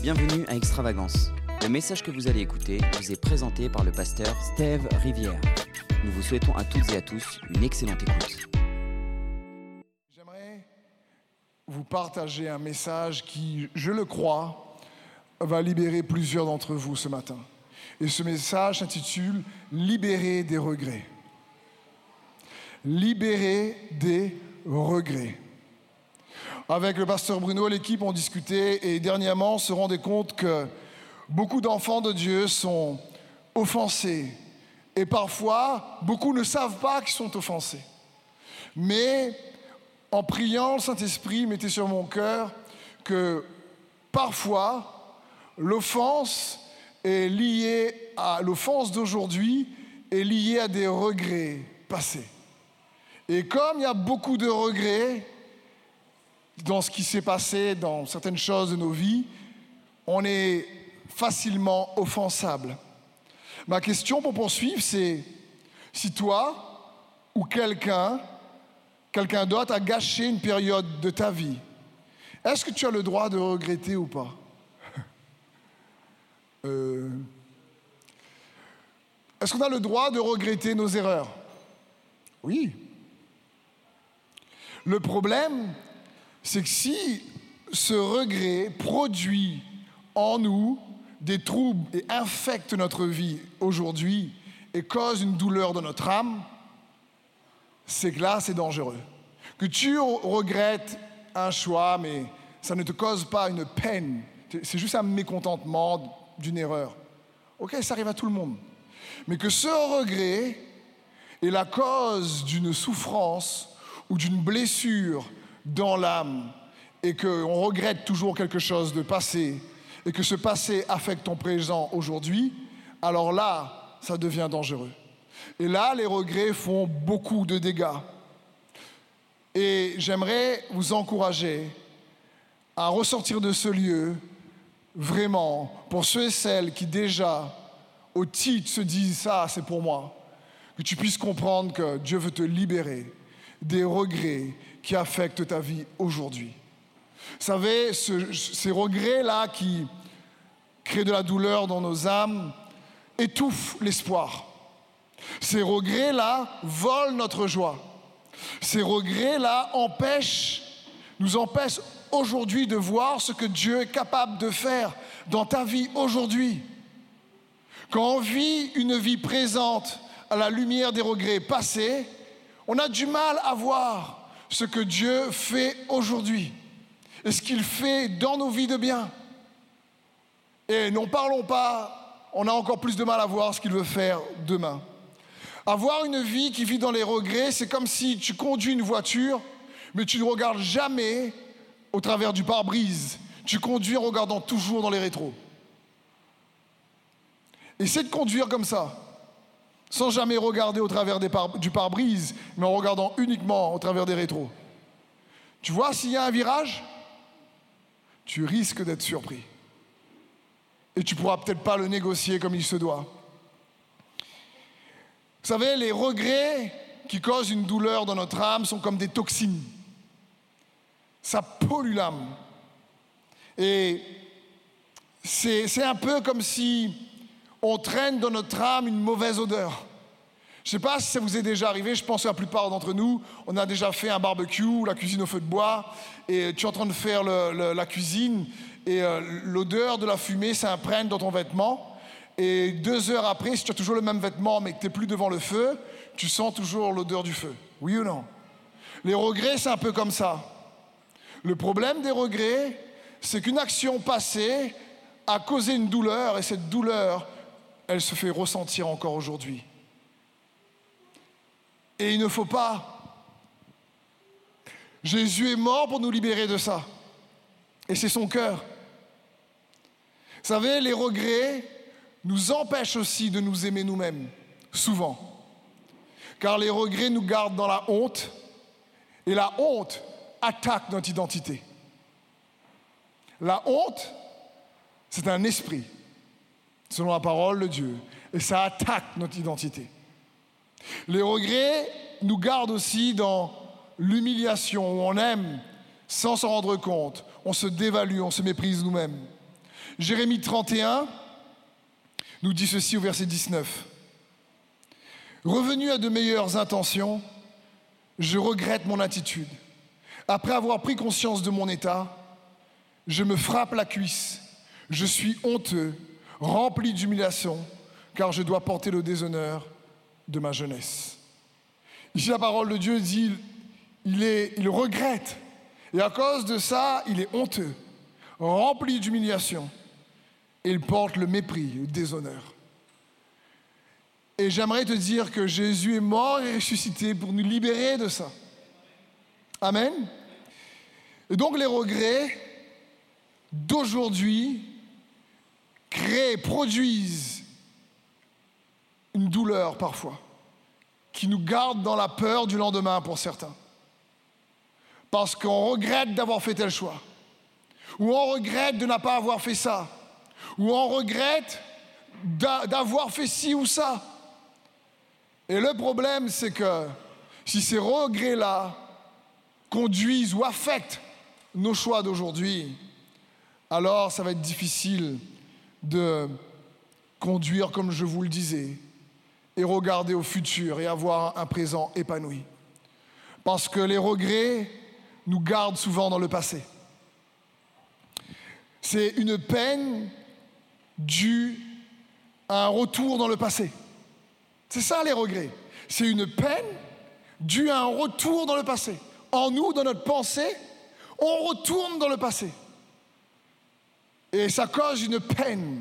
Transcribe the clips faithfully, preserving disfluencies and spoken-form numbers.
Bienvenue à Extravagance. Le message que vous allez écouter vous est présenté par le pasteur Steve Rivière. Nous vous souhaitons à toutes et à tous une excellente écoute. J'aimerais vous partager un message qui, je le crois, va libérer plusieurs d'entre vous ce matin. Et ce message s'intitule « Libérer des regrets ». Libérer des regrets. Avec le pasteur Bruno, l'équipe ont discuté et dernièrement on se rendait compte que beaucoup d'enfants de Dieu sont offensés. Et parfois, beaucoup ne savent pas qu'ils sont offensés. Mais en priant, le Saint-Esprit mettait sur mon cœur que parfois, l'offense est liée à l'offense d'aujourd'hui est liée à des regrets passés. Et comme il y a beaucoup de regrets dans ce qui s'est passé, dans certaines choses de nos vies, on est facilement offensable. Ma question pour poursuivre, c'est si toi ou quelqu'un, quelqu'un d'autre a gâché une période de ta vie, est-ce que tu as le droit de regretter ou pas? euh... Est-ce qu'on a le droit de regretter nos erreurs? Oui. Le problème, c'est que si ce regret produit en nous des troubles et infecte notre vie aujourd'hui et cause une douleur dans notre âme, c'est que là, c'est dangereux. Que tu regrettes un choix, mais ça ne te cause pas une peine, c'est juste un mécontentement d'une erreur. Ok, ça arrive à tout le monde. Mais que ce regret est la cause d'une souffrance ou d'une blessure dans l'âme et qu'on regrette toujours quelque chose de passé et que ce passé affecte ton présent aujourd'hui, alors là, ça devient dangereux. Et là, les regrets font beaucoup de dégâts. Et j'aimerais vous encourager à ressortir de ce lieu, vraiment, pour ceux et celles qui déjà, au titre, se disent « ça, c'est pour moi », que tu puisses comprendre que Dieu veut te libérer des regrets qui affectent ta vie aujourd'hui. Vous savez, ce, ces regrets-là qui créent de la douleur dans nos âmes étouffent l'espoir. Ces regrets-là volent notre joie. Ces regrets-là empêchent, nous empêchent aujourd'hui de voir ce que Dieu est capable de faire dans ta vie aujourd'hui. Quand on vit une vie présente à la lumière des regrets passés, on a du mal à voir ce que Dieu fait aujourd'hui et ce qu'il fait dans nos vies de bien. Et n'en parlons pas, on a encore plus de mal à voir ce qu'il veut faire demain. Avoir une vie qui vit dans les regrets, c'est comme si tu conduis une voiture, mais tu ne regardes jamais au travers du pare-brise. Tu conduis en regardant toujours dans les rétros. Essaie de conduire comme ça, sans jamais regarder au travers des par- du pare-brise, mais en regardant uniquement au travers des rétros. Tu vois, s'il y a un virage, tu risques d'être surpris. Et tu ne pourras peut-être pas le négocier comme il se doit. Vous savez, les regrets qui causent une douleur dans notre âme sont comme des toxines. Ça pollue l'âme. Et c'est, c'est un peu comme si on traîne dans notre âme une mauvaise odeur. Je ne sais pas si ça vous est déjà arrivé, je pense que la plupart d'entre nous, on a déjà fait un barbecue, la cuisine au feu de bois, et tu es en train de faire le, le, la cuisine, et euh, l'odeur de la fumée s'imprègne dans ton vêtement, et deux heures après, si tu as toujours le même vêtement, mais que tu n'es plus devant le feu, tu sens toujours l'odeur du feu. Oui ou non? Les regrets, c'est un peu comme ça. Le problème des regrets, c'est qu'une action passée a causé une douleur, et cette douleur, elle se fait ressentir encore aujourd'hui. Et il ne faut pas. Jésus est mort pour nous libérer de ça. Et c'est son cœur. Vous savez, les regrets nous empêchent aussi de nous aimer nous-mêmes, souvent. Car les regrets nous gardent dans la honte, et la honte attaque notre identité. La honte, c'est un esprit, selon la parole de Dieu, et ça attaque notre identité. Les regrets nous gardent aussi dans l'humiliation, où on aime sans s'en rendre compte, on se dévalue, on se méprise nous-mêmes. Jérémie trente et un nous dit ceci au verset dix-neuf. Revenu à de meilleures intentions, je regrette mon attitude. Après avoir pris conscience de mon état, je me frappe la cuisse. Je suis honteux, rempli d'humiliation, car je dois porter le déshonneur de ma jeunesse. Ici, la parole de Dieu dit, il, est, il regrette. Et à cause de ça, il est honteux, rempli d'humiliation. Et il porte le mépris, le déshonneur. Et j'aimerais te dire que Jésus est mort et ressuscité pour nous libérer de ça. Amen. Et donc les regrets d'aujourd'hui créent, produisent une douleur parfois, qui nous garde dans la peur du lendemain pour certains. Parce qu'on regrette d'avoir fait tel choix, ou on regrette de ne pas avoir fait ça, ou on regrette d'avoir fait ci ou ça. Et le problème, c'est que si ces regrets-là conduisent ou affectent nos choix d'aujourd'hui, alors ça va être difficile de conduire, comme je vous le disais, et regarder au futur et avoir un présent épanoui. Parce que les regrets nous gardent souvent dans le passé. C'est une peine due à un retour dans le passé. C'est ça les regrets. C'est une peine due à un retour dans le passé. En nous, dans notre pensée, on retourne dans le passé. Et ça cause une peine.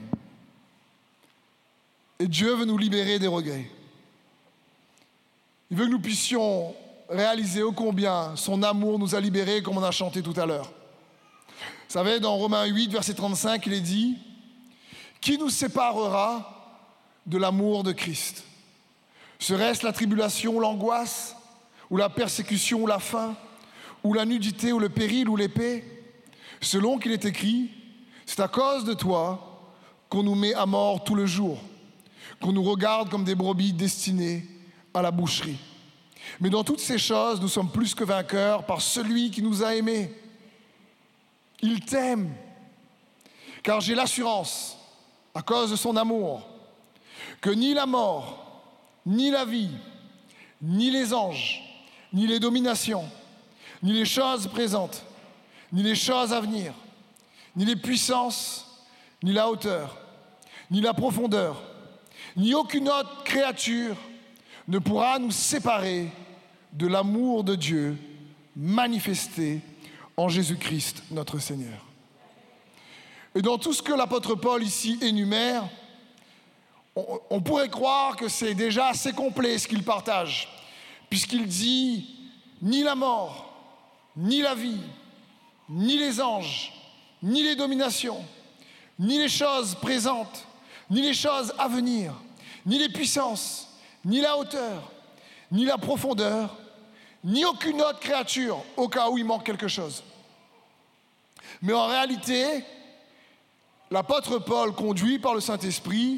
Et Dieu veut nous libérer des regrets. Il veut que nous puissions réaliser ô combien son amour nous a libérés, comme on a chanté tout à l'heure. Vous savez, dans Romains huit, verset trente-cinq, il est dit « Qui nous séparera de l'amour de Christ ? Serait-ce la tribulation, l'angoisse, ou la persécution, ou la faim, ou la nudité, ou le péril, ou l'épée ? Selon qu'il est écrit, c'est à cause de toi qu'on nous met à mort tout le jour, qu'on nous regarde comme des brebis destinées à la boucherie. Mais dans toutes ces choses, nous sommes plus que vainqueurs par celui qui nous a aimés. Il t'aime, car j'ai l'assurance, à cause de son amour, que ni la mort, ni la vie, ni les anges, ni les dominations, ni les choses présentes, ni les choses à venir, ni les puissances, ni la hauteur, ni la profondeur, ni aucune autre créature ne pourra nous séparer de l'amour de Dieu manifesté en Jésus-Christ notre Seigneur. Et dans tout ce que l'apôtre Paul ici énumère, on, on pourrait croire que c'est déjà assez complet ce qu'il partage, puisqu'il dit ni la mort, ni la vie, ni les anges, ni les dominations, ni les choses présentes, ni les choses à venir, ni les puissances, ni la hauteur, ni la profondeur, ni aucune autre créature, au cas où il manque quelque chose. Mais en réalité, l'apôtre Paul, conduit par le Saint-Esprit,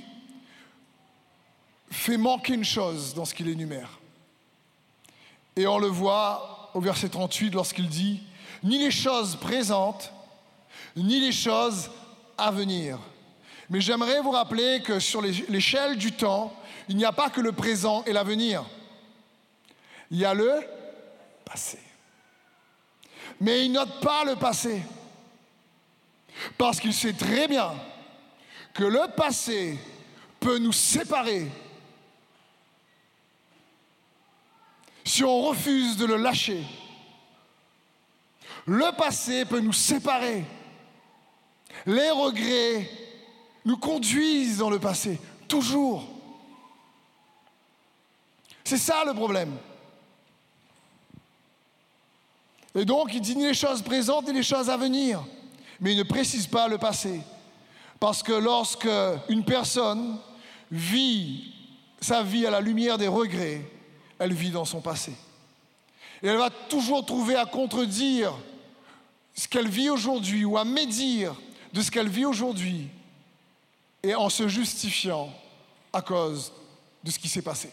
fait manquer une chose dans ce qu'il énumère. Et on le voit au verset trente-huit lorsqu'il dit « Ni les choses présentes, ni les choses à venir ». Mais j'aimerais vous rappeler que sur l'échelle du temps, il n'y a pas que le présent et l'avenir. Il y a le passé. Mais il note pas le passé. Parce qu'il sait très bien que le passé peut nous séparer si on refuse de le lâcher. Le passé peut nous séparer. Les regrets nous conduisent dans le passé, toujours. C'est ça le problème. Et donc, il dit ni les choses présentes ni les choses à venir. Mais il ne précise pas le passé. Parce que lorsque une personne vit sa vie à la lumière des regrets, elle vit dans son passé. Et elle va toujours trouver à contredire ce qu'elle vit aujourd'hui ou à médire de ce qu'elle vit aujourd'hui et en se justifiant à cause de ce qui s'est passé.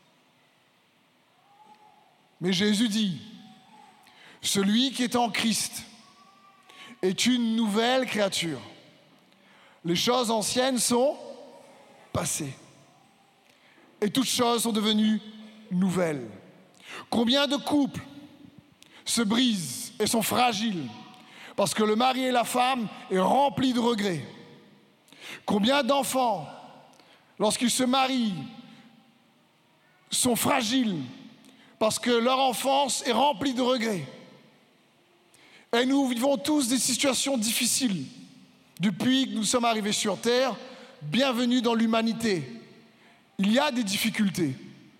Mais Jésus dit, celui qui est en Christ est une nouvelle créature. Les choses anciennes sont passées. Et toutes choses sont devenues nouvelles. Combien de couples se brisent et sont fragiles parce que le mari et la femme est rempli de regrets? Combien d'enfants, lorsqu'ils se marient, sont fragiles parce que leur enfance est remplie de regrets? Et nous vivons tous des situations difficiles depuis que nous sommes arrivés sur Terre. Bienvenue dans l'humanité. Il y a des difficultés.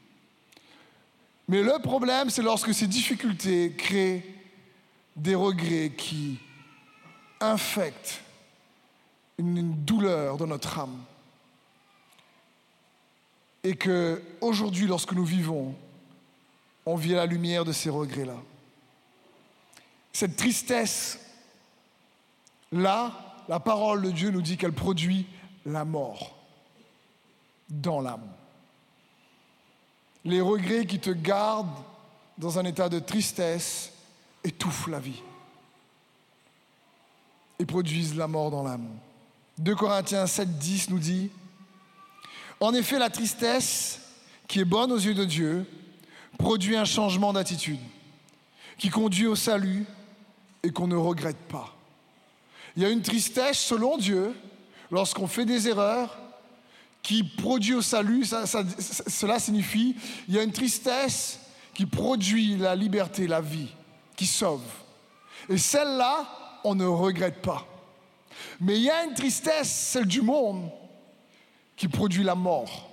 Mais le problème, c'est lorsque ces difficultés créent des regrets qui infectent une, une douleur dans notre âme. Et qu'aujourd'hui, lorsque nous vivons, on vit à la lumière de ces regrets-là. Cette tristesse-là, la parole de Dieu nous dit qu'elle produit la mort dans l'âme. Les regrets qui te gardent dans un état de tristesse étouffent la vie et produisent la mort dans l'âme. deux Corinthiens sept dix nous dit: en effet, la tristesse, qui est bonne aux yeux de Dieu, produit un changement d'attitude qui conduit au salut et qu'on ne regrette pas. Il y a une tristesse, selon Dieu, lorsqu'on fait des erreurs, qui produit au salut. Ça, ça, cela signifie, il y a une tristesse qui produit la liberté, la vie, qui sauve. Et celle-là, on ne regrette pas. Mais il y a une tristesse, celle du monde, qui produit la mort.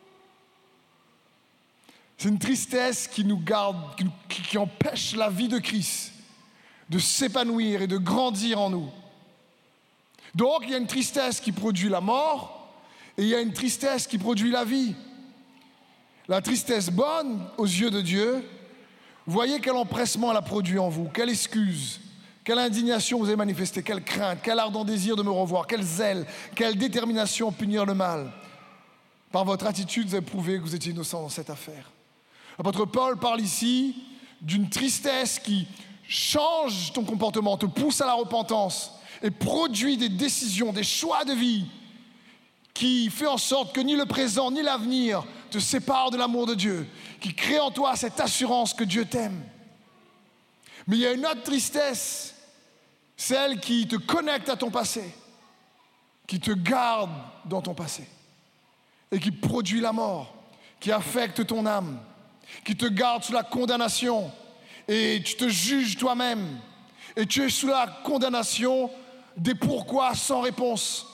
C'est une tristesse qui nous garde, qui, qui empêche la vie de Christ de s'épanouir et de grandir en nous. Donc, il y a une tristesse qui produit la mort, et il y a une tristesse qui produit la vie. La tristesse bonne aux yeux de Dieu, voyez quel empressement elle a produit en vous, quelle excuse, quelle indignation vous avez manifestée, quelle crainte, quel ardent désir de me revoir, quel zèle, quelle détermination à punir le mal. Par votre attitude, vous avez prouvé que vous étiez innocent dans cette affaire. L'apôtre Paul parle ici d'une tristesse qui change ton comportement, te pousse à la repentance et produit des décisions, des choix de vie qui fait en sorte que ni le présent ni l'avenir te séparent de l'amour de Dieu, qui crée en toi cette assurance que Dieu t'aime. Mais il y a une autre tristesse, celle qui te connecte à ton passé, qui te garde dans ton passé et qui produit la mort, qui affecte ton âme, qui te garde sous la condamnation et tu te juges toi-même et tu es sous la condamnation des pourquoi sans réponse.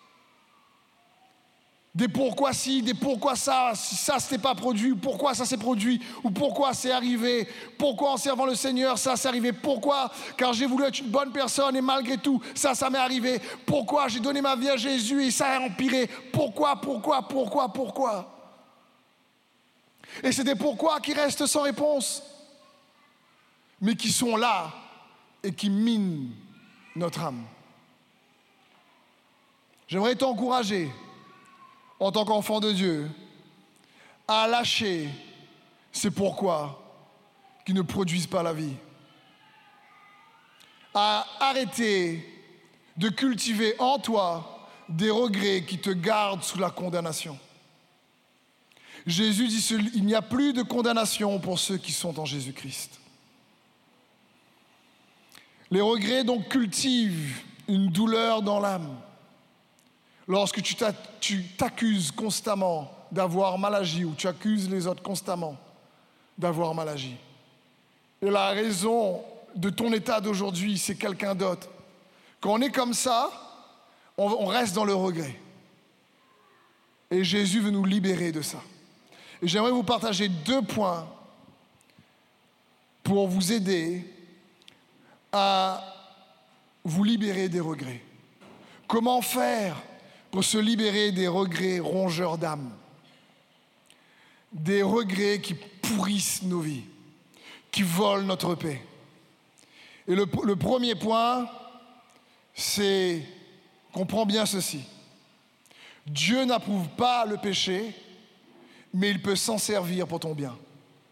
Des pourquoi si, des pourquoi ça, si ça s'était pas produit, pourquoi ça s'est produit, ou pourquoi c'est arrivé, pourquoi en servant le Seigneur ça s'est arrivé, pourquoi car j'ai voulu être une bonne personne et malgré tout ça, ça m'est arrivé, pourquoi j'ai donné ma vie à Jésus et ça a empiré, pourquoi, pourquoi, pourquoi, pourquoi. Et c'est des pourquoi qui restent sans réponse, mais qui sont là et qui minent notre âme. J'aimerais t'encourager en tant qu'enfant de Dieu, à lâcher ces pourquoi qui ne produisent pas la vie. À arrêter de cultiver en toi des regrets qui te gardent sous la condamnation. Jésus dit il n'y a plus de condamnation pour ceux qui sont en Jésus-Christ. Les regrets donc cultivent une douleur dans l'âme. Lorsque tu t'accuses constamment d'avoir mal agi ou tu accuses les autres constamment d'avoir mal agi. Et la raison de ton état d'aujourd'hui, c'est quelqu'un d'autre. Quand on est comme ça, on, on reste dans le regret. Et Jésus veut nous libérer de ça. Et j'aimerais vous partager deux points pour vous aider à vous libérer des regrets. Comment faire pour se libérer des regrets rongeurs d'âme, des regrets qui pourrissent nos vies, qui volent notre paix. Et le, le premier point, c'est, comprends bien ceci, Dieu n'approuve pas le péché, mais il peut s'en servir pour ton bien.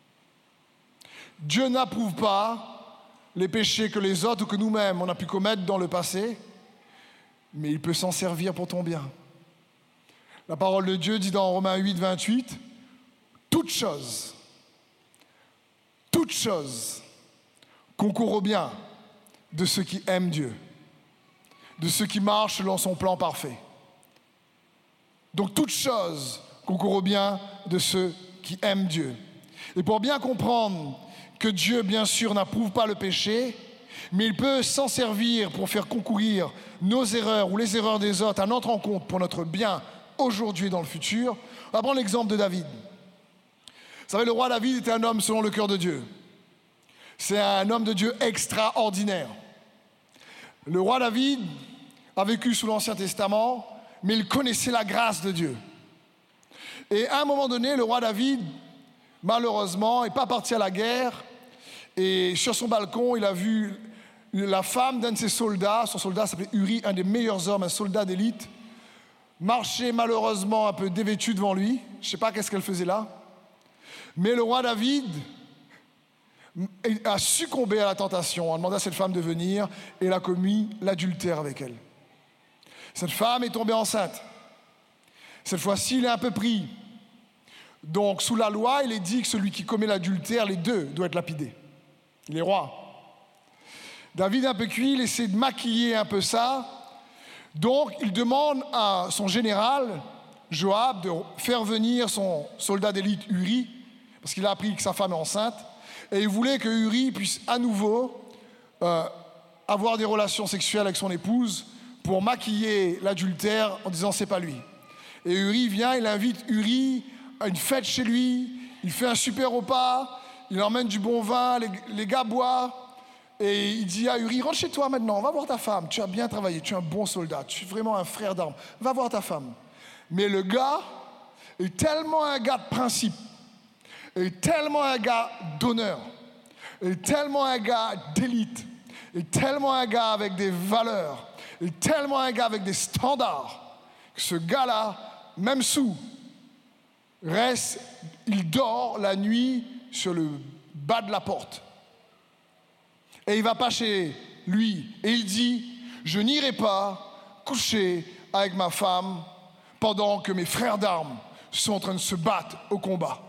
Dieu n'approuve pas les péchés que les autres ou que nous-mêmes on a pu commettre dans le passé, mais il peut s'en servir pour ton bien. La parole de Dieu dit dans Romains huit, vingt-huit, « Toute chose, toute chose concourt au bien de ceux qui aiment Dieu, de ceux qui marchent selon son plan parfait. » Donc toute chose concourt au bien de ceux qui aiment Dieu. Et pour bien comprendre que Dieu, bien sûr, n'approuve pas le péché, mais il peut s'en servir pour faire concourir nos erreurs ou les erreurs des autres à notre rencontre pour notre bien aujourd'hui et dans le futur. On va prendre l'exemple de David. Vous savez, le roi David était un homme selon le cœur de Dieu. C'est un homme de Dieu extraordinaire. Le roi David a vécu sous l'Ancien Testament, mais il connaissait la grâce de Dieu. Et à un moment donné, le roi David, malheureusement, n'est pas parti à la guerre. Et sur son balcon, il a vu la femme d'un de ses soldats. Son soldat s'appelait Uri, un des meilleurs hommes, un soldat d'élite, marcher malheureusement un peu dévêtu devant lui. Je ne sais pas qu'est-ce qu'elle faisait là. Mais le roi David a succombé à la tentation, a demandé à cette femme de venir et elle a commis l'adultère avec elle. Cette femme est tombée enceinte. Cette fois-ci, il est un peu pris. Donc, sous la loi, il est dit que celui qui commet l'adultère, les deux, doit être lapidé. Il est roi. David, un peu cuit, il essaie de maquiller un peu ça. Donc, il demande à son général, Joab, de faire venir son soldat d'élite, Uri, parce qu'il a appris que sa femme est enceinte. Et il voulait que Uri puisse à nouveau euh, avoir des relations sexuelles avec son épouse pour maquiller l'adultère en disant c'est pas lui. Et Uri vient, il invite Uri à une fête chez lui, il fait un super repas, il emmène du bon vin, les, les gars boivent, et il dit à Uri, rentre chez toi maintenant, va voir ta femme, tu as bien travaillé, tu es un bon soldat, tu es vraiment un frère d'armes, va voir ta femme. Mais le gars est tellement un gars de principe, est tellement un gars d'honneur, est tellement un gars d'élite, est tellement un gars avec des valeurs, est tellement un gars avec des standards, que ce gars-là, même sous, reste, il dort la nuit sur le bas de la porte. Et il ne va pas chez lui. Et il dit, je n'irai pas coucher avec ma femme pendant que mes frères d'armes sont en train de se battre au combat.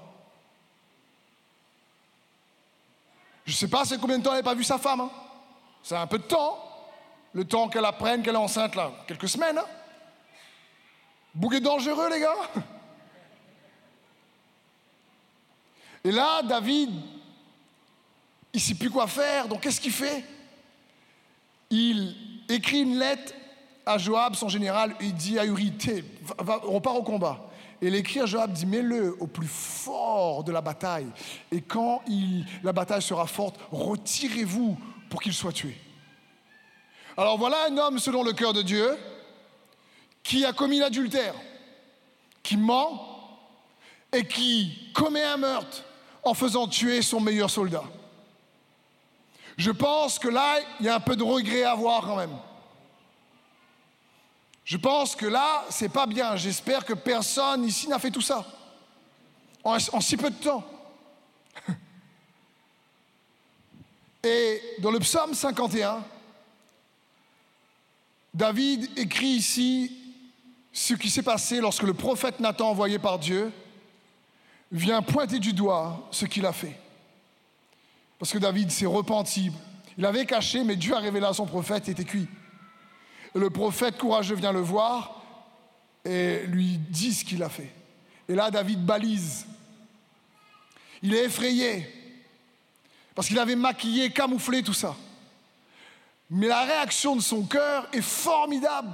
Je ne sais pas c'est combien de temps elle n'a pas vu sa femme. Hein. C'est un peu de temps. Le temps qu'elle apprenne qu'elle est enceinte, là. Quelques semaines. Hein. Bouquet dangereux, les gars. Et là, David, il ne sait plus quoi faire, donc qu'est-ce qu'il fait? Il écrit une lettre à Joab, son général, et il dit à Uri, va, va, on part au combat. Et il écrit à Joab, dit, mets-le au plus fort de la bataille. Et quand il, la bataille sera forte, retirez-vous pour qu'il soit tué. Alors voilà un homme selon le cœur de Dieu, qui a commis l'adultère, qui ment et qui commet un meurtre en faisant tuer son meilleur soldat. Je pense que là, il y a un peu de regret à avoir quand même. Je pense que là, c'est pas bien. J'espère que personne ici n'a fait tout ça en, en si peu de temps. Et dans le psaume cinquante et un, David écrit ici ce qui s'est passé lorsque le prophète Nathan, envoyé par Dieu, vient pointer du doigt ce qu'il a fait. Parce que David s'est repenti. Il avait caché, mais Dieu a révélé à son prophète, il était cuit. Et le prophète courageux vient le voir et lui dit ce qu'il a fait. Et là, David balise. Il est effrayé parce qu'il avait maquillé, camouflé tout ça. Mais la réaction de son cœur est formidable.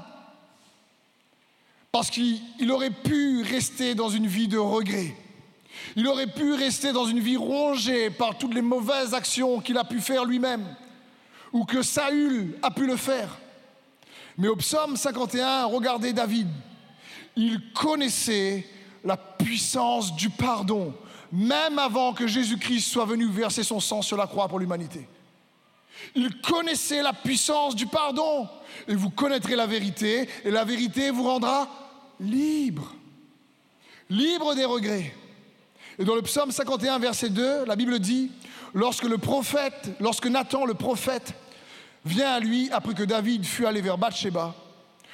Parce qu'il aurait pu rester dans une vie de regret. Il aurait pu rester dans une vie rongée par toutes les mauvaises actions qu'il a pu faire lui-même. Ou que Saül a pu le faire. Mais au psaume cinquante et un, regardez David. Il connaissait la puissance du pardon, même avant que Jésus-Christ soit venu verser son sang sur la croix pour l'humanité. Il connaissait la puissance du pardon. Et vous connaîtrez la vérité, et la vérité vous rendra libre. Libre des regrets. Et dans le psaume cinquante et un, verset deux, la Bible dit, lorsque le prophète, lorsque Nathan, le prophète, vient à lui après que David fut allé vers Bathsheba,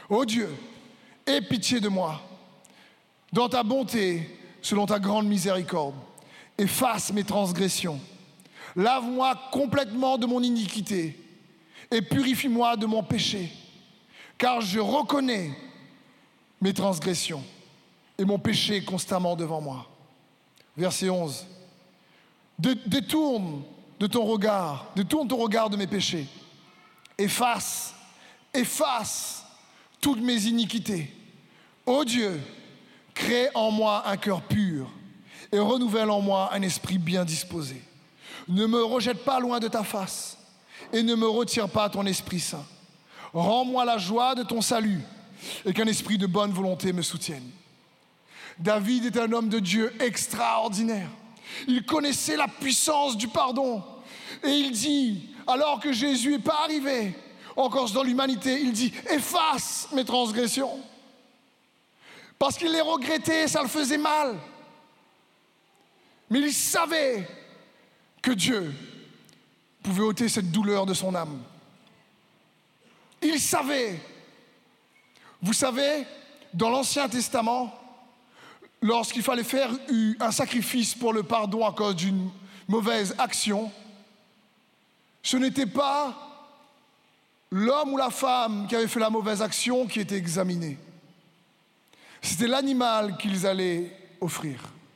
Ô Dieu, aie pitié de moi. Dans ta bonté, selon ta grande miséricorde, efface mes transgressions. Lave-moi complètement de mon iniquité et purifie-moi de mon péché. Car je reconnais mes transgressions et mon péché est constamment devant moi. Verset onze. Détourne de ton regard, détourne ton regard de mes péchés. Efface, efface toutes mes iniquités. Ô Dieu, crée en moi un cœur pur et renouvelle en moi un esprit bien disposé. Ne me rejette pas loin de ta face et ne me retire pas ton Esprit Saint. Rends-moi la joie de ton salut et qu'un esprit de bonne volonté me soutienne. David est un homme de Dieu extraordinaire. Il connaissait la puissance du pardon. Et il dit, alors que Jésus n'est pas arrivé, encore dans l'humanité, il dit, efface mes transgressions. Parce qu'il les regrettait, ça le faisait mal. Mais il savait que Dieu pouvait ôter cette douleur de son âme. Il savait. Vous savez, dans l'Ancien Testament, lorsqu'il fallait faire un sacrifice pour le pardon à cause d'une mauvaise action, ce n'était pas l'homme ou la femme qui avait fait la mauvaise action qui était examiné. C'était l'animal qu'ils allaient offrir.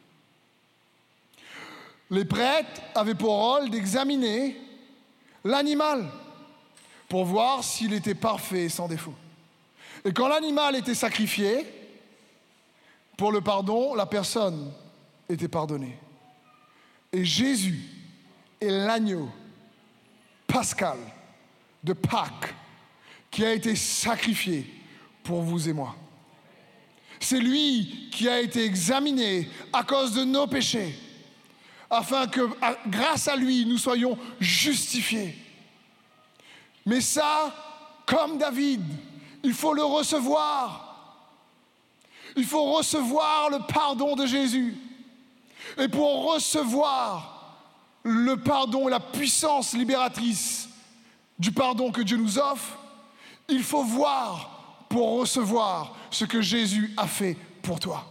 Les prêtres avaient pour rôle d'examiner l'animal pour voir s'il était parfait et sans défaut. Et quand l'animal était sacrifié, pour le pardon, la personne était pardonnée. Et Jésus est l'agneau pascal de Pâques qui a été sacrifié pour vous et moi. C'est lui qui a été examiné à cause de nos péchés, afin que, grâce à lui, nous soyons justifiés. Mais ça, comme David, il faut le recevoir. Il faut recevoir le pardon de Jésus. Et pour recevoir le pardon et la puissance libératrice du pardon que Dieu nous offre, il faut voir pour recevoir ce que Jésus a fait pour toi.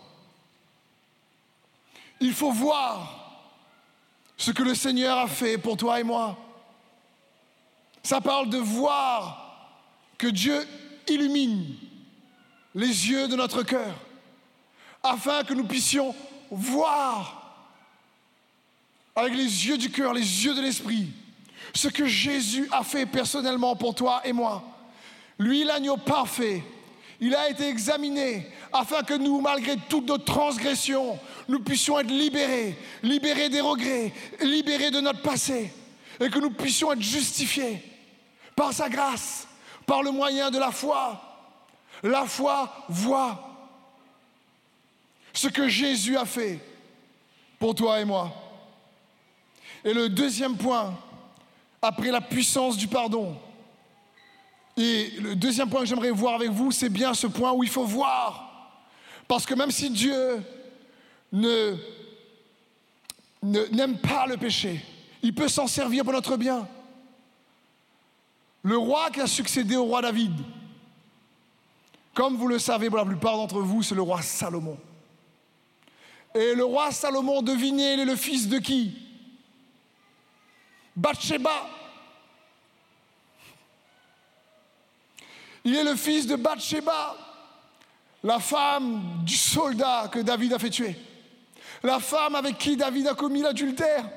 Il faut voir ce que le Seigneur a fait pour toi et moi. Ça parle de voir que Dieu illumine les yeux de notre cœur afin que nous puissions voir avec les yeux du cœur, les yeux de l'esprit, ce que Jésus a fait personnellement pour toi et moi. Lui, l'agneau parfait, il a été examiné afin que nous, malgré toutes nos transgressions, nous puissions être libérés, libérés des regrets, libérés de notre passé, et que nous puissions être justifiés par sa grâce, par le moyen de la foi. La foi voit ce que Jésus a fait pour toi et moi. Et le deuxième point, après la puissance du pardon, et le deuxième point que j'aimerais voir avec vous, c'est bien ce point où il faut voir. Parce que même si Dieu ne, ne, n'aime pas le péché, il peut s'en servir pour notre bien. Le roi qui a succédé au roi David, comme vous le savez pour la plupart d'entre vous, c'est le roi Salomon. Et le roi Salomon, devinez, il est le fils de qui? Bathsheba. Il est le fils de Bathsheba, la femme du soldat que David a fait tuer, la femme avec qui David a commis l'adultère.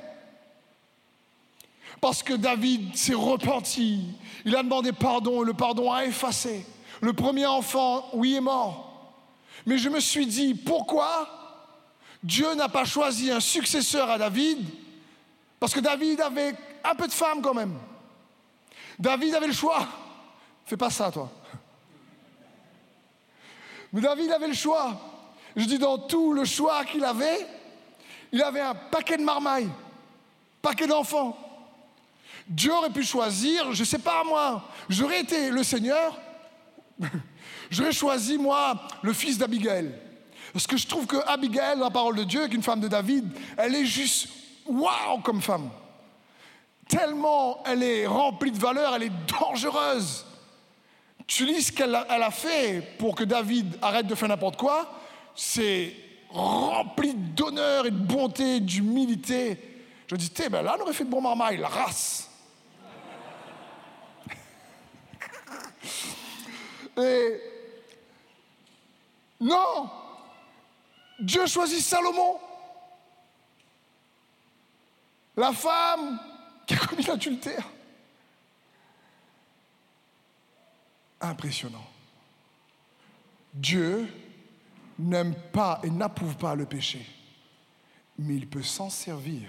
Parce que David s'est repenti, il a demandé pardon et le pardon a effacé. Le premier enfant, oui, est mort. Mais je me suis dit, pourquoi Dieu n'a pas choisi un successeur à David? Parce que David avait un peu de femme quand même. David avait le choix. Fais pas ça, toi. Mais David avait le choix. Je dis, dans tout le choix qu'il avait, il avait un paquet de marmailles, paquet d'enfants. Dieu aurait pu choisir, je ne sais pas moi, j'aurais été le Seigneur, j'aurais choisi moi le fils d'Abigail. Parce que je trouve que Abigail, dans la parole de Dieu, qu'une femme de David, elle est juste waouh comme femme. Tellement elle est remplie de valeur, elle est dangereuse. tu lis ce qu'elle a, elle a fait pour que David arrête de faire n'importe quoi, c'est rempli d'honneur et de bonté, et d'humilité. Je dis, t'es, ben là, on aurait fait de bon marmaille, la race. Et non, Dieu choisit Salomon, la femme qui a commis l'adultère. Impressionnant. Dieu n'aime pas et n'approuve pas le péché, mais il peut s'en servir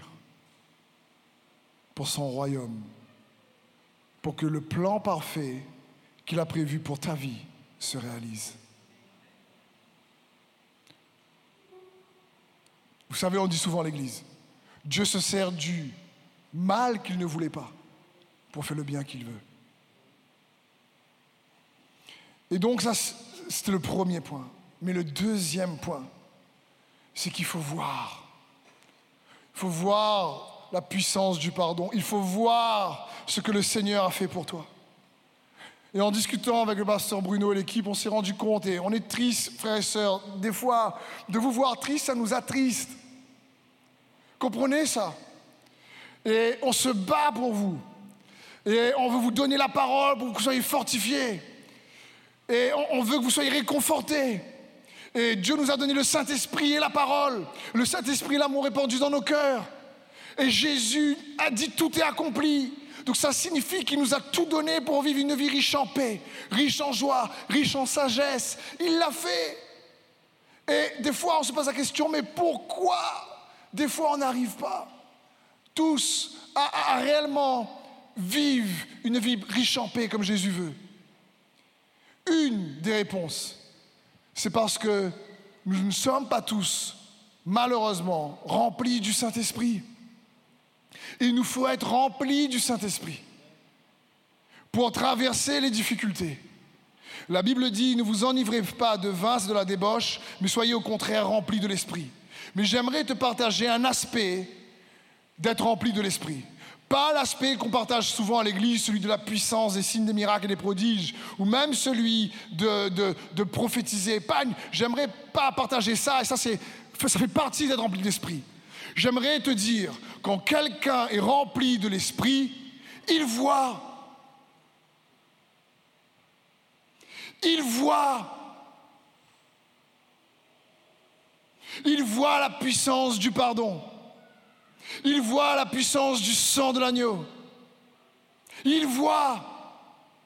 pour son royaume, pour que le plan parfait qu'il a prévu pour ta vie se réalise. Vous savez, on dit souvent à l'Église, Dieu se sert du mal qu'il ne voulait pas pour faire le bien qu'il veut. Et donc ça, c'était le premier point. Mais le deuxième point, c'est qu'il faut voir. Il faut voir la puissance du pardon. Il faut voir ce que le Seigneur a fait pour toi. Et en discutant avec le pasteur Bruno et l'équipe, on s'est rendu compte, et on est triste, frères et sœurs, des fois, de vous voir triste, ça nous attriste. Comprenez ça? Et on se bat pour vous. Et on veut vous donner la parole pour que vous soyez fortifiés. Et on veut que vous soyez réconfortés. Et Dieu nous a donné le Saint-Esprit et la parole. Le Saint-Esprit et l'amour répandu dans nos cœurs. Et Jésus a dit tout est accompli. Donc ça signifie qu'il nous a tout donné pour vivre une vie riche en paix, riche en joie, riche en sagesse. Il l'a fait. Et des fois on se pose la question, mais pourquoi des fois on n'arrive pas tous à, à réellement vivre une vie riche en paix comme Jésus veut? Une des réponses, c'est parce que nous ne sommes pas tous, malheureusement, remplis du Saint-Esprit. Il nous faut être remplis du Saint-Esprit pour traverser les difficultés. La Bible dit, ne vous enivrez pas de vin, c'est de la débauche, mais soyez au contraire remplis de l'Esprit. Mais j'aimerais te partager un aspect d'être rempli de l'Esprit. Pas l'aspect qu'on partage souvent à l'église, celui de la puissance, des signes, des miracles et des prodiges, ou même celui de, de, de prophétiser. Pas, j'aimerais pas partager ça, et ça, c'est, ça fait partie d'être rempli d'esprit. J'aimerais te dire, quand quelqu'un est rempli de l'esprit, il voit. Il voit. Il voit la puissance du pardon. Il voit la puissance du sang de l'agneau. Il voit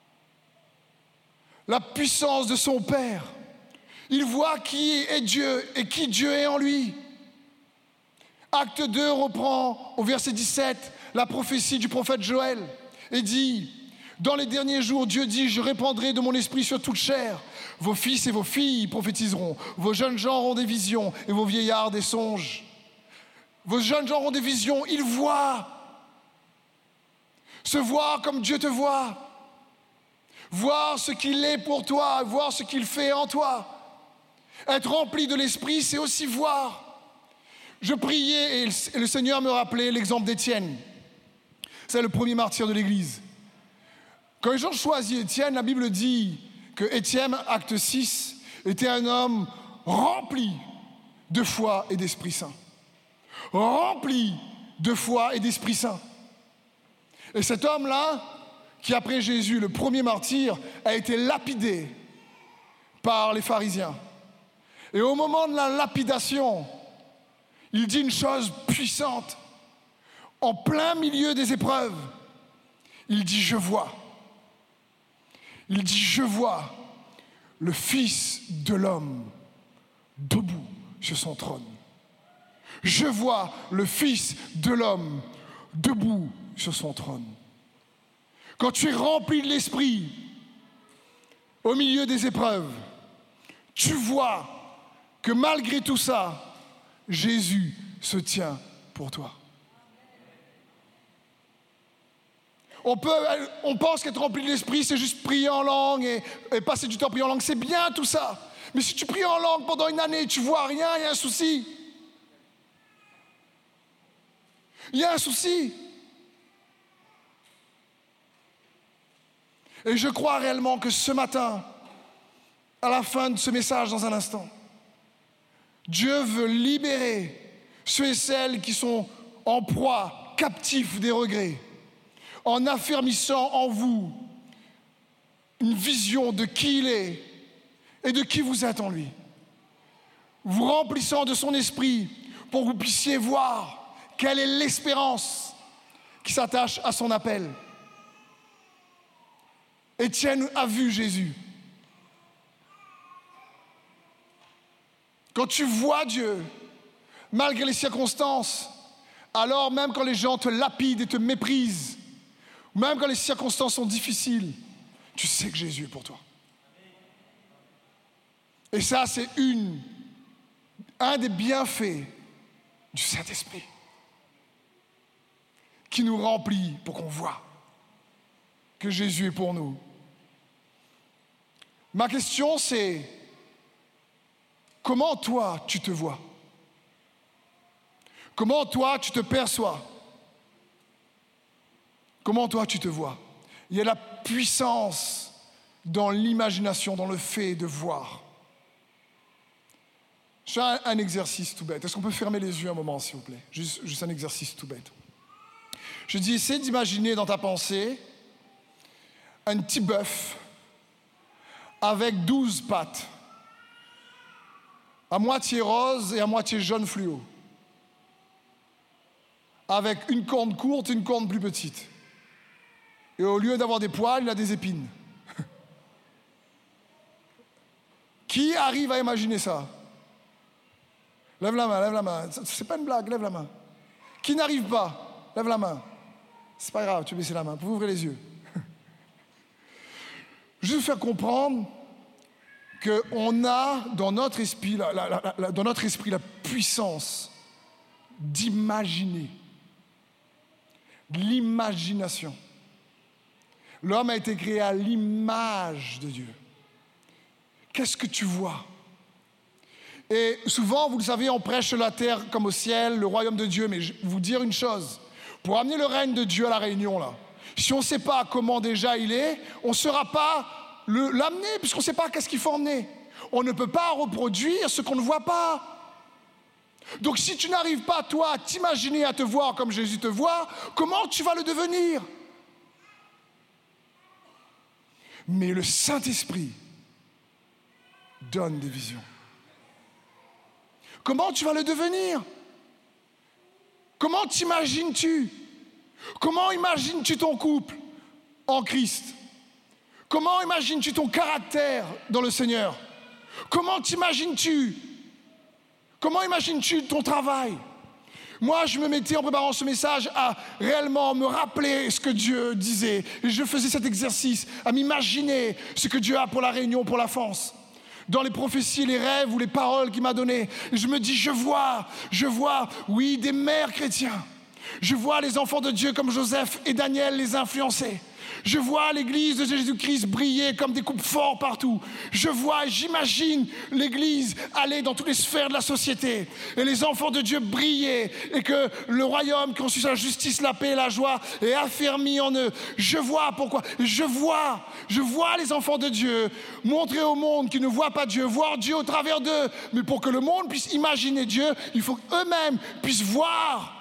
la puissance de son Père. Il voit qui est Dieu et qui Dieu est en lui. Acte deux reprend au verset dix-sept la prophétie du prophète Joël et dit « Dans les derniers jours, Dieu dit, je répandrai de mon esprit sur toute chair. Vos fils et vos filles prophétiseront. Vos jeunes gens auront des visions et vos vieillards des songes. » Vos jeunes gens auront des visions, ils voient. Se voir comme Dieu te voit. Voir ce qu'il est pour toi, voir ce qu'il fait en toi. Être rempli de l'esprit, c'est aussi voir. Je priais et le Seigneur me rappelait l'exemple d'Étienne. C'est le premier martyr de l'Église. Quand les gens choisissent Étienne, la Bible dit que Étienne, acte six, était un homme rempli de foi et d'Esprit Saint. Rempli de foi et d'Esprit Saint. Et cet homme-là, qui après Jésus, le premier martyr, a été lapidé par les pharisiens. Et au moment de la lapidation, il dit une chose puissante. En plein milieu des épreuves, il dit « Je vois ». Il dit « Je vois le Fils de l'homme debout sur son trône. Je vois le Fils de l'homme debout sur son trône. » Quand tu es rempli de l'Esprit, au milieu des épreuves, tu vois que malgré tout ça, Jésus se tient pour toi. On, peut, on pense qu'être rempli de l'Esprit, c'est juste prier en langue et, et passer du temps à prier en langue. C'est bien tout ça. Mais si tu pries en langue pendant une année et tu vois rien, il y a un souci. Il y a un souci. Et je crois réellement que ce matin, à la fin de ce message dans un instant, Dieu veut libérer ceux et celles qui sont en proie, captifs des regrets, en affermissant en vous une vision de qui il est et de qui vous êtes en lui. Vous remplissant de son esprit pour que vous puissiez voir quelle est l'espérance qui s'attache à son appel. Étienne a vu Jésus. Quand tu vois Dieu, malgré les circonstances, alors même quand les gens te lapident et te méprisent, même quand les circonstances sont difficiles, tu sais que Jésus est pour toi. Et ça, c'est une, un des bienfaits du Saint-Esprit qui nous remplit pour qu'on voit que Jésus est pour nous. Ma question, c'est comment toi, tu te vois? Comment toi, tu te perçois? Comment toi, tu te vois? Il y a la puissance dans l'imagination, dans le fait de voir. Je fais un, un exercice tout bête. Est-ce qu'on peut fermer les yeux un moment, s'il vous plaît? Juste, juste un exercice tout bête. Je dis, essaie d'imaginer dans ta pensée un petit bœuf avec douze pattes, à moitié rose et à moitié jaune fluo, avec une corne courte et une corne plus petite. Et au lieu d'avoir des poils, il a des épines. Qui arrive à imaginer ça? Lève la main, lève la main. C'est pas une blague, lève la main. Qui n'arrive pas? Lève la main. C'est pas grave, tu peux baisser la main. Vous pouvez ouvrir les yeux. Je veux faire comprendre qu'on a dans notre esprit la, la, la, la, dans notre esprit la puissance d'imaginer, de l'imagination. L'homme a été créé à l'image de Dieu. Qu'est-ce que tu vois? Et souvent, vous le savez, on prêche sur la terre comme au ciel, le royaume de Dieu. Mais je vais vous dire une chose, pour amener le règne de Dieu à la Réunion, là, si on ne sait pas comment déjà il est, on ne saura pas le, l'amener, puisqu'on ne sait pas qu'est-ce qu'il faut emmener. On ne peut pas reproduire ce qu'on ne voit pas. Donc si tu n'arrives pas, toi, à t'imaginer, à te voir comme Jésus te voit, comment tu vas le devenir? Mais le Saint-Esprit donne des visions. Comment tu vas le devenir? Comment t'imagines-tu? Comment imagines-tu ton couple en Christ? Comment imagines-tu ton caractère dans le Seigneur? Comment t'imagines-tu? Comment imagines-tu ton travail? Moi, je me mettais en préparant ce message à réellement me rappeler ce que Dieu disait. Et je faisais cet exercice, à m'imaginer ce que Dieu a pour la Réunion, pour la France. Dans les prophéties, les rêves ou les paroles qu'il m'a données. Et je me dis, je vois, je vois, oui, des mères chrétiens. Je vois les enfants de Dieu comme Joseph et Daniel les influencer. Je vois l'église de Jésus-Christ briller comme des coupes forts partout. Je vois, j'imagine l'église aller dans toutes les sphères de la société. Et les enfants de Dieu briller. Et que le royaume, qui constitue la justice, la paix et la joie, est affermi en eux. Je vois pourquoi. Je vois, je vois les enfants de Dieu montrer au monde qui ne voit pas Dieu, voir Dieu au travers d'eux. Mais pour que le monde puisse imaginer Dieu, il faut qu'eux-mêmes puissent voir.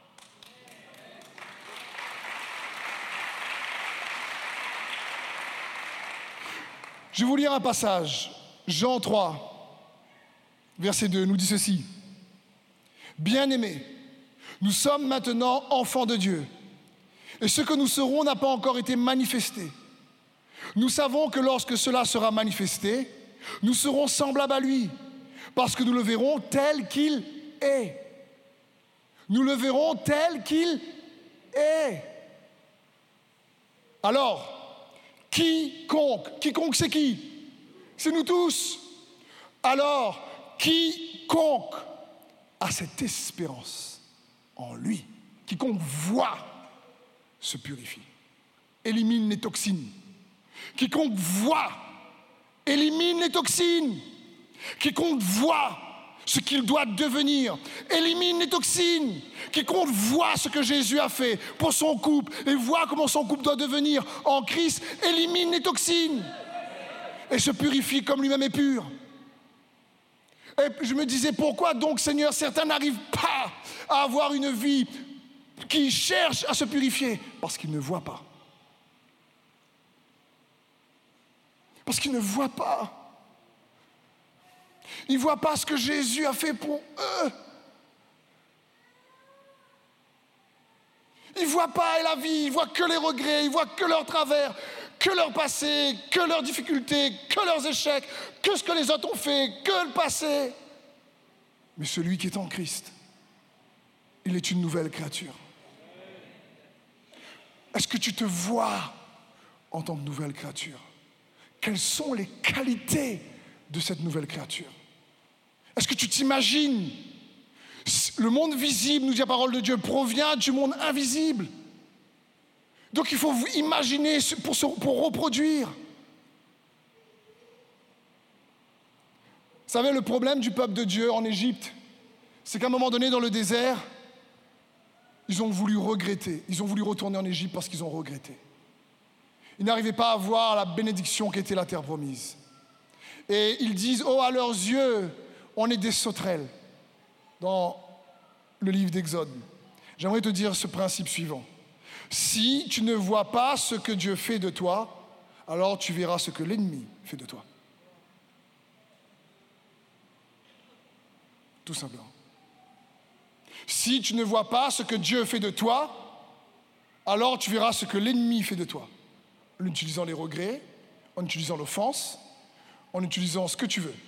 Je vais vous lire un passage. Jean trois, verset deux, nous dit ceci. Bien-aimés, nous sommes maintenant enfants de Dieu. Et ce que nous serons n'a pas encore été manifesté. Nous savons que lorsque cela sera manifesté, nous serons semblables à lui, parce que nous le verrons tel qu'il est. Nous le verrons tel qu'il est. Alors, quiconque, quiconque c'est qui? C'est nous tous. Alors, quiconque a cette espérance en lui, quiconque voit, se purifie, élimine les toxines. Quiconque voit, élimine les toxines. Quiconque voit, ce qu'il doit devenir. Élimine les toxines. Quiconque voit ce que Jésus a fait pour son couple et voit comment son couple doit devenir en Christ, élimine les toxines et se purifie comme lui-même est pur. Et je me disais, pourquoi donc, Seigneur, certains n'arrivent pas à avoir une vie qui cherche à se purifier? Parce qu'ils ne voient pas. Parce qu'ils ne voient pas. Ils ne voient pas ce que Jésus a fait pour eux. Ils ne voient pas la vie, ils ne voient que les regrets, ils ne voient que leurs travers, que leur passé, que leurs difficultés, que leurs échecs, que ce que les autres ont fait, que le passé. Mais celui qui est en Christ, il est une nouvelle créature. Est-ce que tu te vois en tant que nouvelle créature? Quelles sont les qualités de cette nouvelle créature? Est-ce que tu t'imagines? Le monde visible, nous dit la parole de Dieu, provient du monde invisible. Donc il faut imaginer pour, se, pour reproduire. Vous savez, le problème du peuple de Dieu en Égypte, c'est qu'à un moment donné dans le désert, ils ont voulu regretter. Ils ont voulu retourner en Égypte parce qu'ils ont regretté. Ils n'arrivaient pas à voir la bénédiction qu'était la terre promise. Et ils disent, oh, à leurs yeux, on est des sauterelles. Dans le livre d'Exode, j'aimerais te dire ce principe suivant. Si tu ne vois pas ce que Dieu fait de toi, alors tu verras ce que l'ennemi fait de toi. Tout simplement. Si tu ne vois pas ce que Dieu fait de toi, alors tu verras ce que l'ennemi fait de toi. En utilisant les regrets, en utilisant l'offense, en utilisant ce que tu veux.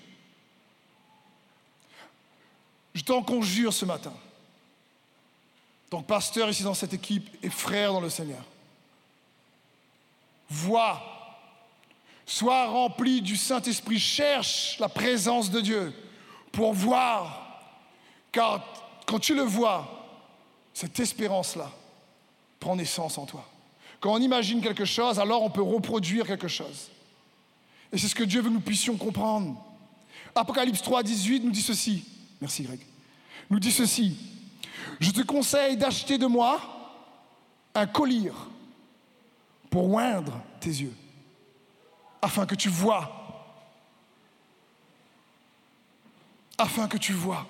Je t'en conjure ce matin, en tant que pasteur ici dans cette équipe et frère dans le Seigneur. Vois, sois rempli du Saint-Esprit, cherche la présence de Dieu pour voir, car quand tu le vois, cette espérance-là prend naissance en toi. Quand on imagine quelque chose, alors on peut reproduire quelque chose. Et c'est ce que Dieu veut que nous puissions comprendre. Apocalypse trois, dix-huit nous dit ceci. Merci Greg. Nous dit ceci. Je te conseille d'acheter de moi un collier pour oindre tes yeux, afin que tu vois. Afin que tu vois.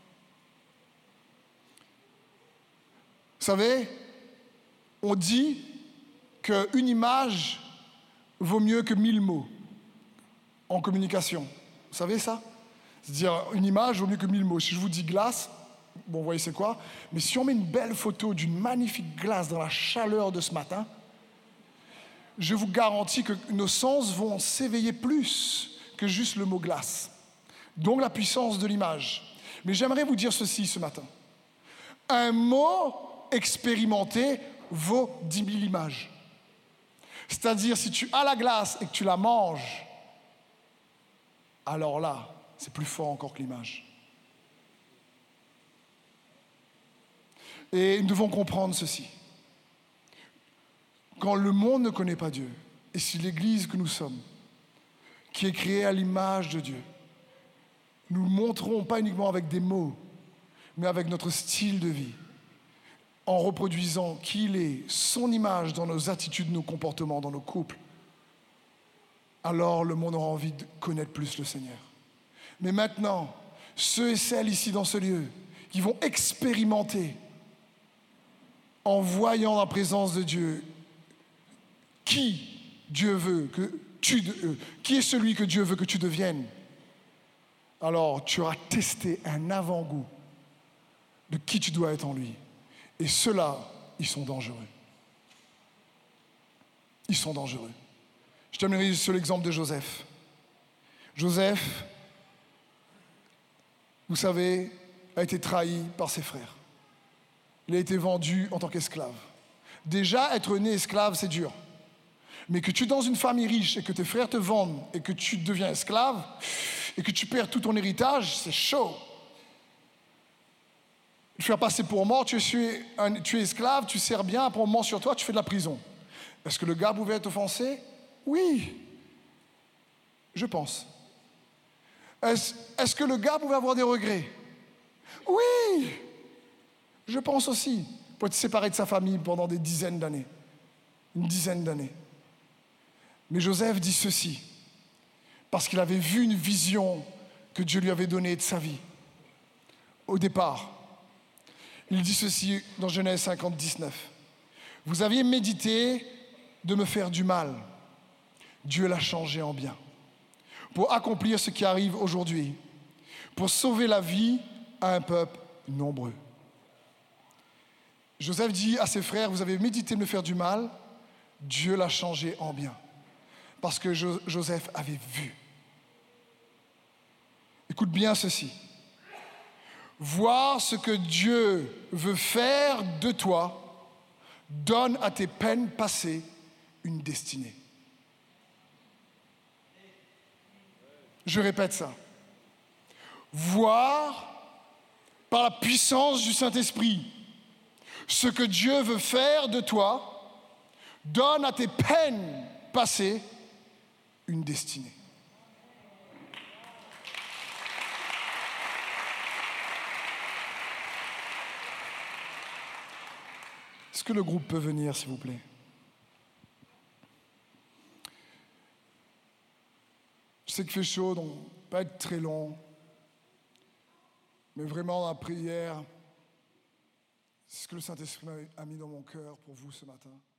Vous savez, on dit qu'une image vaut mieux que mille mots en communication. Vous savez ça? C'est-à-dire, une image vaut mieux que mille mots. Si je vous dis glace, bon, vous voyez c'est quoi? Mais si on met une belle photo d'une magnifique glace dans la chaleur de ce matin, je vous garantis que nos sens vont s'éveiller plus que juste le mot glace. Donc la puissance de l'image. Mais j'aimerais vous dire ceci ce matin. Un mot expérimenté vaut dix mille images. C'est-à-dire, si tu as la glace et que tu la manges, alors là, c'est plus fort encore que l'image. Et nous devons comprendre ceci. Quand le monde ne connaît pas Dieu, et si l'Église que nous sommes, qui est créée à l'image de Dieu, nous le montrons pas uniquement avec des mots, mais avec notre style de vie, en reproduisant qui il est, son image dans nos attitudes, nos comportements, dans nos couples, alors le monde aura envie de connaître plus le Seigneur. Mais maintenant, ceux et celles ici dans ce lieu, qui vont expérimenter, en voyant la présence de Dieu, qui Dieu veut que tu, euh, qui est celui que Dieu veut que tu deviennes, alors tu auras testé un avant-goût de qui tu dois être en lui. Et ceux-là, ils sont dangereux. Ils sont dangereux. Je terminerai sur l'exemple de Joseph. Joseph, vous savez, a été trahi par ses frères. Il a été vendu en tant qu'esclave. Déjà, être né esclave, c'est dur. Mais que tu es dans une famille riche et que tes frères te vendent et que tu deviens esclave et que tu perds tout ton héritage, c'est chaud. Tu fais passer pour mort, tu es, un, tu es esclave, tu sers bien, après on ment sur toi, tu fais de la prison. Est-ce que le gars pouvait être offensé? Oui, je pense. Est-ce, est-ce que le gars pouvait avoir des regrets? Oui, je pense aussi. Il peut être séparé de sa famille pendant des dizaines d'années. Une dizaine d'années. Mais Joseph dit ceci, parce qu'il avait vu une vision que Dieu lui avait donnée de sa vie. Au départ, il dit ceci dans Genèse cinquante, dix-neuf. Vous aviez médité de me faire du mal. Dieu l'a changé en bien. Pour accomplir ce qui arrive aujourd'hui. Pour sauver la vie à un peuple nombreux. Joseph dit à ses frères, vous avez médité de me faire du mal. Dieu l'a changé en bien. Parce que Jo- Joseph avait vu. Écoute bien ceci. Voir ce que Dieu veut faire de toi donne à tes peines passées une destinée. Je répète ça. Voir par la puissance du Saint-Esprit ce que Dieu veut faire de toi donne à tes peines passées une destinée. Est-ce que le groupe peut venir, s'il vous plaît? Je sais qu'il fait chaud, donc pas être très long. Mais vraiment, dans la prière, c'est ce que le Saint-Esprit a mis dans mon cœur pour vous ce matin.